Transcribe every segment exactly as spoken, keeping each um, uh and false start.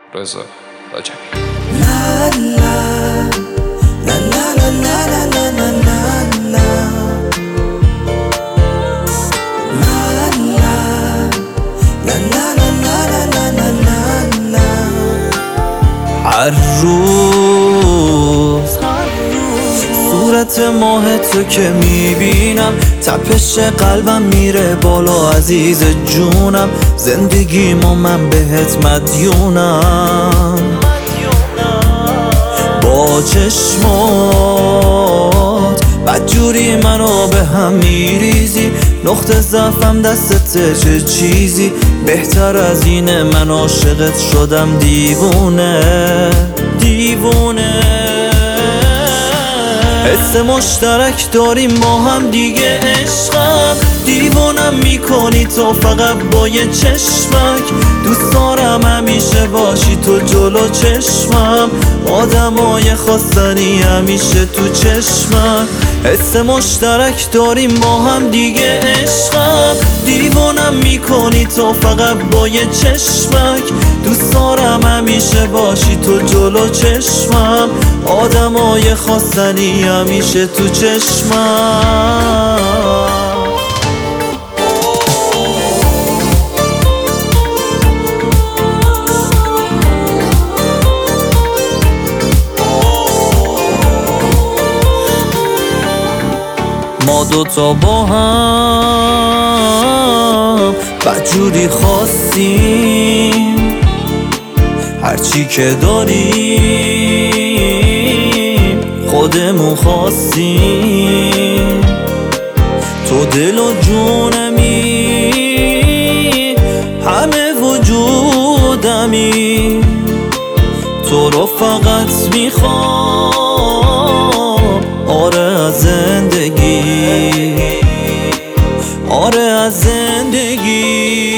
رضا رجبی. هر روز صورت ماه تو که میبینم، تپش قلبم میره بالا عزیز جونم. زندگیمو من بهت مدیونم، با چشمات بدجوری منو به هم میریزی. نقطه ضعفم دستته چه چیزی بهتر از اینه، من عاشقت شدم دیوونه دیوونه. حس مشترک داریم ما هم دیگه عشقم، دیوونم میکنی تو فقط با یه چشمک. دوست دارم همیشه باشی تو جلو چشمم، آدمای خواستنی همیشه تو چشمم. حس مشترک داریم ما هم دیگه عشقم، دیوونم میکنی تو فقط با یه چشمک. دوست دارم همیشه باشی تو جلو چشمم، آدمای خواستنی همیشه تو چشمم. ما دوتا با هم بدجوری خواستیم، هرچی که داریم خودمون خواستیم. تو دل و جونمی، همه وجودمی، تو رو فقط میخوام. آره از زندگی، آره از زندگی.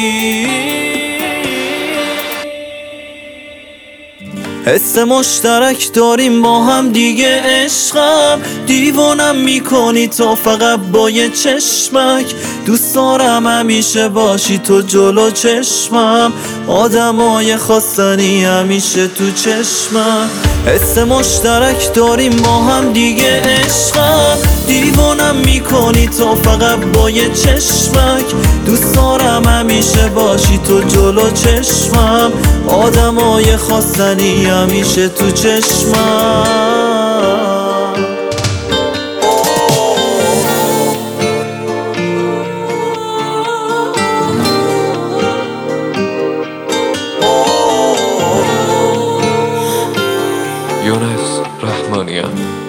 حس مشترک داریم ما هم دیگه عشقم، دیوونم میکنی تو فقط با یه چشمک. دوست دارم همیشه باشی تو جلو چشمم، آدمای خواستنی همیشه تو چشمم. حس مشترک داریم ما هم دیگه عشقم، دیوونم میکنی تو فقط با یه چشمک. دوست دارم همیشه باشی تو جلو چشمم، آدمای خواستنی همیشه تو چشمم. یونس رحمانیان.